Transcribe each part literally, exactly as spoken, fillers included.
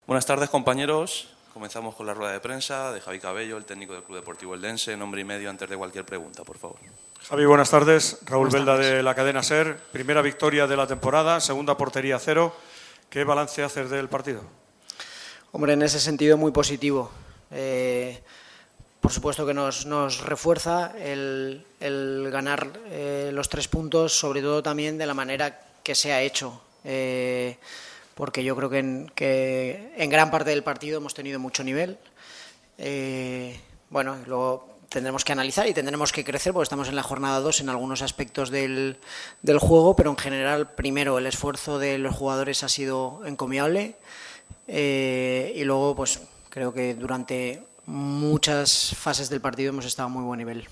Buenas tardes, compañeros. Comenzamos con la rueda de prensa de Javi Cabello, el técnico del Club Deportivo Eldense. Nombre y medio antes de cualquier pregunta, por favor. Javi, buenas tardes. Raúl Buenas Belda tardes. de la cadena SER. Primera victoria de la temporada, segunda portería cero. ¿Qué balance haces del partido? Hombre, en ese sentido muy positivo. Eh, por supuesto que nos, nos refuerza el, el ganar eh, los tres puntos, sobre todo también de la manera que se ha hecho. Eh, porque yo creo que en, que en gran parte del partido hemos tenido mucho nivel. Eh, bueno, luego tendremos que analizar y tendremos que crecer porque estamos en la jornada dos en algunos aspectos del, del juego, pero en general, primero, el esfuerzo de los jugadores ha sido encomiable eh, y luego, pues creo que durante muchas fases del partido hemos estado a muy buen nivel.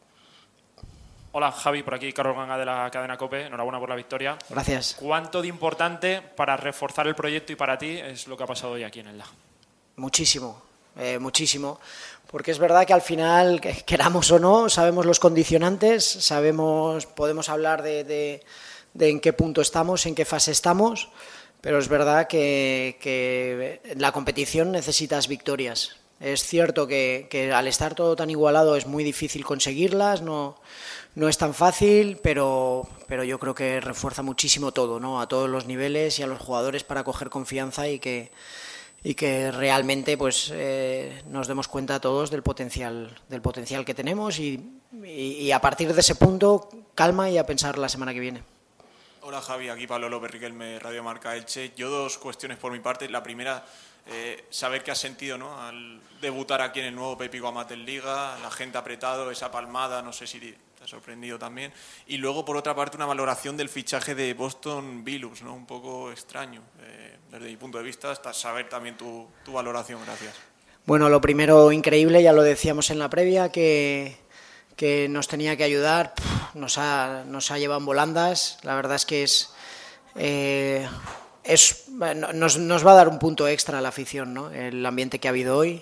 Hola Javi, por aquí Carlos Ganga de la cadena COPE, enhorabuena por la victoria. Gracias. ¿Cuánto de importante para reforzar el proyecto y para ti es lo que ha pasado hoy aquí en Elda? Muchísimo, eh, muchísimo, porque es verdad que al final, queramos o no, sabemos los condicionantes, sabemos, podemos hablar de, de, de en qué punto estamos, en qué fase estamos, pero es verdad que, que en la competición necesitas victorias. Es cierto que, que al estar todo tan igualado es muy difícil conseguirlas, no, no es tan fácil, pero, pero yo creo que refuerza muchísimo todo, ¿no? A todos los niveles y a los jugadores para coger confianza y que, y que realmente pues, eh, nos demos cuenta todos del potencial, del potencial que tenemos y, y, y a partir de ese punto, calma y a pensar la semana que viene. Hola Javi, aquí Pablo López Riquelme, Radio Marca Elche. Yo dos cuestiones por mi parte. La primera, eh, saber qué has sentido, ¿no?, al debutar aquí en el nuevo Pepico Amateur Liga, la gente apretado, esa palmada, no sé si te ha sorprendido también. Y luego, por otra parte, una valoración del fichaje de Boston Billups, ¿no?, un poco extraño, eh, desde mi punto de vista, hasta saber también tu, tu valoración. Gracias. Bueno, lo primero, increíble, ya lo decíamos en la previa, que... que nos tenía que ayudar, nos ha, nos ha llevado en volandas. La verdad es que es, eh, es nos, nos va a dar un punto extra a la afición, ¿no?, el ambiente que ha habido hoy.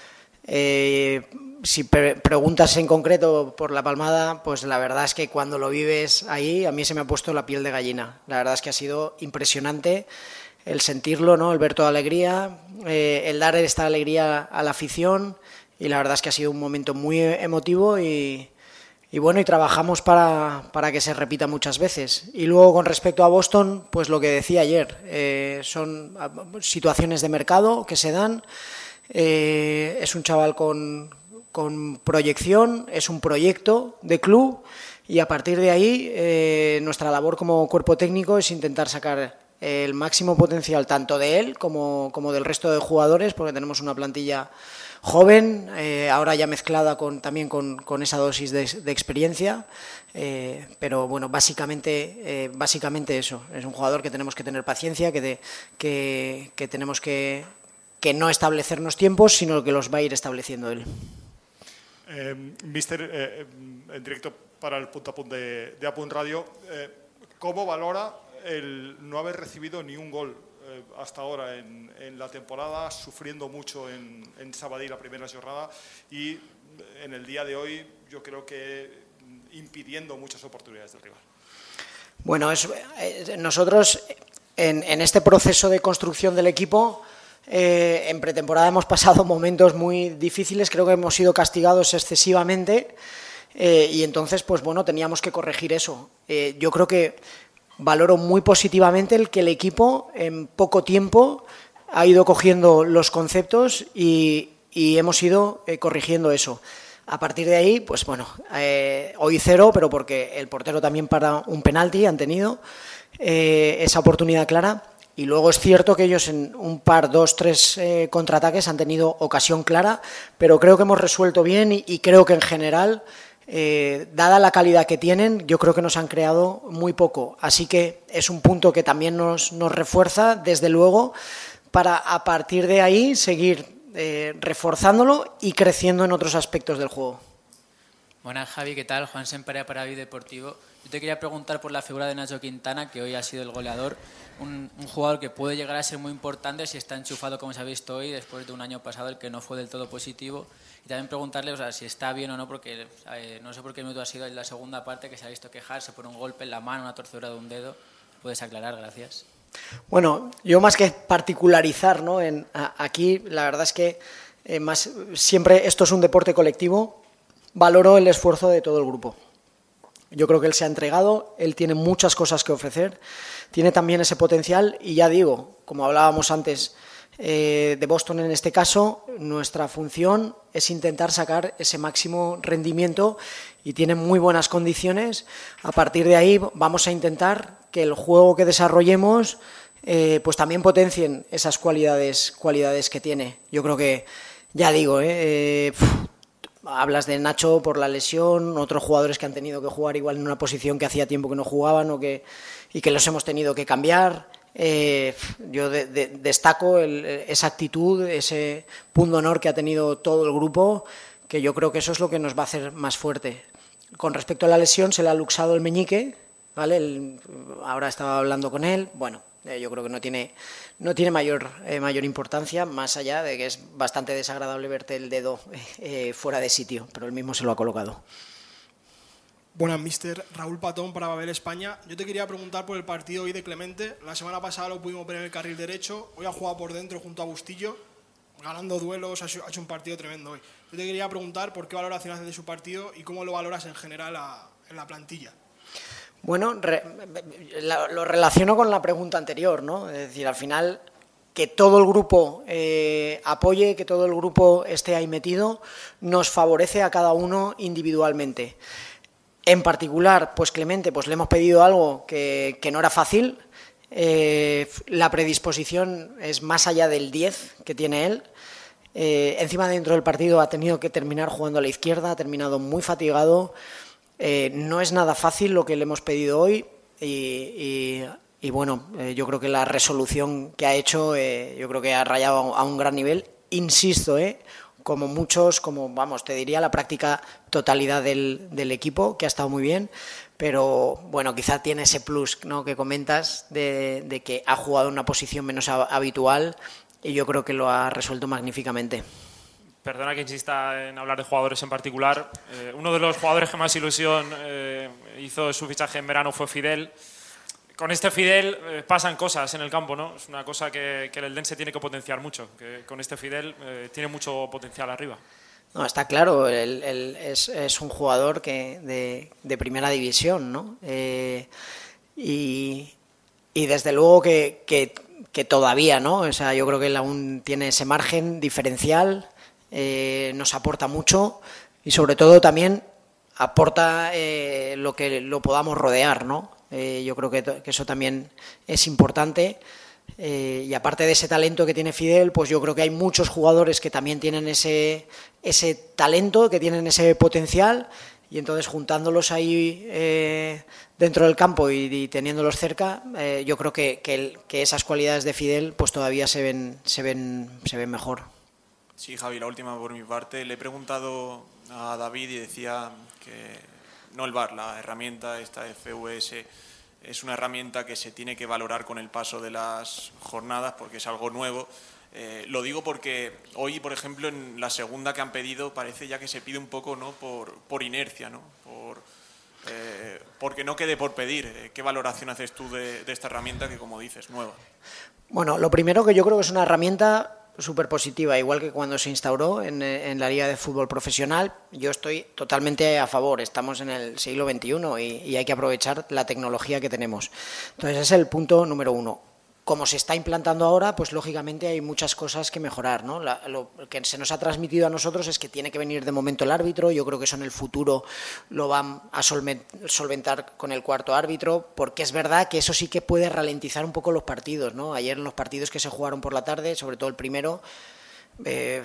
Eh, si pre preguntas en concreto por la palmada, pues la verdad es que cuando lo vives ahí, a mí se me ha puesto la piel de gallina. La verdad es que ha sido impresionante el sentirlo, ¿no?, el ver toda alegría, eh, el dar esta alegría a la afición. Y la verdad es que ha sido un momento muy emotivo y, y bueno, y trabajamos para, para que se repita muchas veces. Y luego con respecto a Boston, pues lo que decía ayer, eh, son situaciones de mercado que se dan, eh, es un chaval con, con proyección, es un proyecto de club y a partir de ahí eh, nuestra labor como cuerpo técnico es intentar sacar el máximo potencial tanto de él como, como del resto de jugadores, porque tenemos una plantilla joven, eh, ahora ya mezclada con, también con, con esa dosis de, de experiencia, eh, pero bueno, básicamente, eh, básicamente eso, es un jugador que tenemos que tener paciencia, que, de, que, que tenemos que, que no establecernos tiempos, sino que los va a ir estableciendo él. Eh, Mister, eh, en directo para el punto a punto de, de Apun Radio, eh, ¿cómo valora el no haber recibido ni un gol hasta ahora en, en la temporada, sufriendo mucho en, en Sabadell la primera jornada y en el día de hoy yo creo que impidiendo muchas oportunidades del rival? Bueno, es, eh, nosotros en, en este proceso de construcción del equipo eh, en pretemporada hemos pasado momentos muy difíciles, creo que hemos sido castigados excesivamente eh, y entonces pues bueno, teníamos que corregir eso. Eh, yo creo que valoro muy positivamente el que el equipo en poco tiempo ha ido cogiendo los conceptos y, y hemos ido eh, corrigiendo eso. A partir de ahí, pues bueno, eh, hoy cero, pero porque el portero también para un penalti han tenido eh, esa oportunidad clara. Y luego es cierto que ellos en un par, dos, tres eh, contraataques han tenido ocasión clara, pero creo que hemos resuelto bien y, y creo que en general... Eh, dada la calidad que tienen, yo creo que nos han creado muy poco, así que es un punto que también nos, nos refuerza, desde luego, para a partir de ahí seguir eh, reforzándolo y creciendo en otros aspectos del juego. Buenas, Javi, ¿qué tal? Juan Semperea para Vive Deportivo. Yo te quería preguntar por la figura de Nacho Quintana, que hoy ha sido el goleador, un, un jugador que puede llegar a ser muy importante si está enchufado, como se ha visto hoy, después de un año pasado el que no fue del todo positivo. Y también preguntarle, o sea, si está bien o no, porque eh, no sé por qué minuto ha sido en la segunda parte que se ha visto quejarse por un golpe en la mano, una torcedura de un dedo. ¿Puedes aclarar? Gracias. Bueno, yo más que particularizar, ¿no? En, a, aquí la verdad es que eh, más, siempre esto es un deporte colectivo, valoro el esfuerzo de todo el grupo. Yo creo que él se ha entregado, él tiene muchas cosas que ofrecer, tiene también ese potencial y ya digo, como hablábamos antes eh, de Boston en este caso, nuestra función es intentar sacar ese máximo rendimiento y tiene muy buenas condiciones. A partir de ahí vamos a intentar que el juego que desarrollemos eh, pues también potencien esas cualidades, cualidades que tiene. Yo creo que, ya digo, eh, eh, hablas de Nacho por la lesión, otros jugadores que han tenido que jugar igual en una posición que hacía tiempo que no jugaban o que, y que los hemos tenido que cambiar. Eh, yo de, de, destaco el, esa actitud, ese punto de honor que ha tenido todo el grupo, que yo creo que eso es lo que nos va a hacer más fuerte. Con respecto a la lesión, se le ha luxado el meñique, ¿vale? El, ahora estaba hablando con él, bueno, eh, yo creo que no tiene, no tiene mayor, eh, mayor importancia, más allá de que es bastante desagradable verte el dedo eh, fuera de sitio, pero él mismo se lo ha colocado. Buenas, mister Raúl Patón para Babel España. Yo te quería preguntar por el partido hoy de Clemente. La semana pasada lo pudimos ver en el carril derecho, hoy ha jugado por dentro junto a Bustillo, ganando duelos, ha hecho un partido tremendo hoy. Yo te quería preguntar por qué valoración haces de su partido y cómo lo valoras en general a, en la plantilla. Bueno, re, lo relaciono con la pregunta anterior, ¿no? Es decir, al final, que todo el grupo eh, apoye, que todo el grupo esté ahí metido, nos favorece a cada uno individualmente. En particular, pues Clemente, pues le hemos pedido algo que, que no era fácil. Eh, la predisposición es más allá del diez que tiene él. Eh, encima, dentro del partido ha tenido que terminar jugando a la izquierda, ha terminado muy fatigado. Eh, no es nada fácil lo que le hemos pedido hoy y, y, y bueno, eh, yo creo que la resolución que ha hecho, eh, yo creo que ha rayado a un gran nivel. Insisto, eh, como muchos, como vamos, te diría la práctica totalidad del, del equipo, que ha estado muy bien, pero bueno, quizá tiene ese plus, ¿no?, que comentas de, de que ha jugado en una posición menos habitual y yo creo que lo ha resuelto magníficamente. Perdona que insista en hablar de jugadores en particular. Eh, uno de los jugadores que más ilusión eh, hizo su fichaje en verano fue Fidel. Con este Fidel eh, pasan cosas en el campo, ¿no? Es una cosa que, que el Eldense tiene que potenciar mucho, que con este Fidel eh, tiene mucho potencial arriba. No, está claro, él, él es, es un jugador que de, de primera división, ¿no? Eh, y, y desde luego que, que, que todavía, ¿no? O sea, yo creo que él aún tiene ese margen diferencial, eh, nos aporta mucho y sobre todo también aporta eh, lo que lo podamos rodear, ¿no? Eh, yo creo que, que eso también es importante. Eh, y aparte de ese talento que tiene Fidel, pues yo creo que hay muchos jugadores que también tienen ese, ese talento, que tienen ese potencial, y entonces juntándolos ahí eh, dentro del campo y, y teniéndolos cerca, eh, yo creo que, que, el, que esas cualidades de Fidel pues todavía se ven, se ven, se ven mejor. Sí, Javi, la última por mi parte. Le he preguntado a David y decía que no el V A R, la herramienta, esta F V S, es una herramienta que se tiene que valorar con el paso de las jornadas porque es algo nuevo. Eh, lo digo porque hoy, por ejemplo, en la segunda que han pedido parece ya que se pide un poco, ¿no?, por, por inercia, ¿no?, por, eh, porque no quede por pedir. ¿Qué valoración haces tú de, de esta herramienta que, como dices, nueva? Bueno, lo primero que yo creo que es una herramienta súper positiva, igual que cuando se instauró en, en la Liga de Fútbol Profesional. Yo estoy totalmente a favor, estamos en el siglo veintiuno y, y hay que aprovechar la tecnología que tenemos. Entonces ese es el punto número uno. Como se está implantando ahora, pues lógicamente hay muchas cosas que mejorar, ¿no? La, lo que se nos ha transmitido a nosotros es que tiene que venir de momento el árbitro. Yo creo que eso en el futuro lo van a solventar con el cuarto árbitro, porque es verdad que eso sí que puede ralentizar un poco los partidos, ¿no? Ayer en los partidos que se jugaron por la tarde, sobre todo el primero, eh,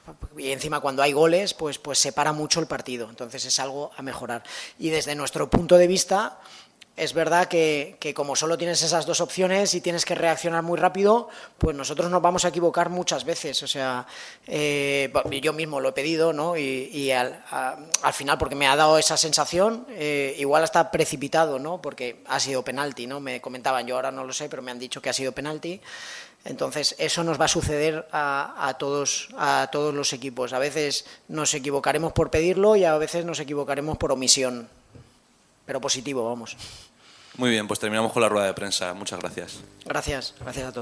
y encima cuando hay goles, pues, pues se para mucho el partido. Entonces es algo a mejorar. Y desde nuestro punto de vista, es verdad que, que como solo tienes esas dos opciones y tienes que reaccionar muy rápido, pues nosotros nos vamos a equivocar muchas veces. O sea, eh, yo mismo lo he pedido, ¿no? Y, y al, a, al final, porque me ha dado esa sensación, eh, igual hasta precipitado, ¿no? Porque ha sido penalti, ¿no? Me comentaban, yo ahora no lo sé, pero me han dicho que ha sido penalti. Entonces, eso nos va a suceder a, a, todos, a todos los equipos. A veces nos equivocaremos por pedirlo y a veces nos equivocaremos por omisión. Pero positivo, vamos. Muy bien, pues terminamos con la rueda de prensa. Muchas gracias. Gracias, gracias a todos.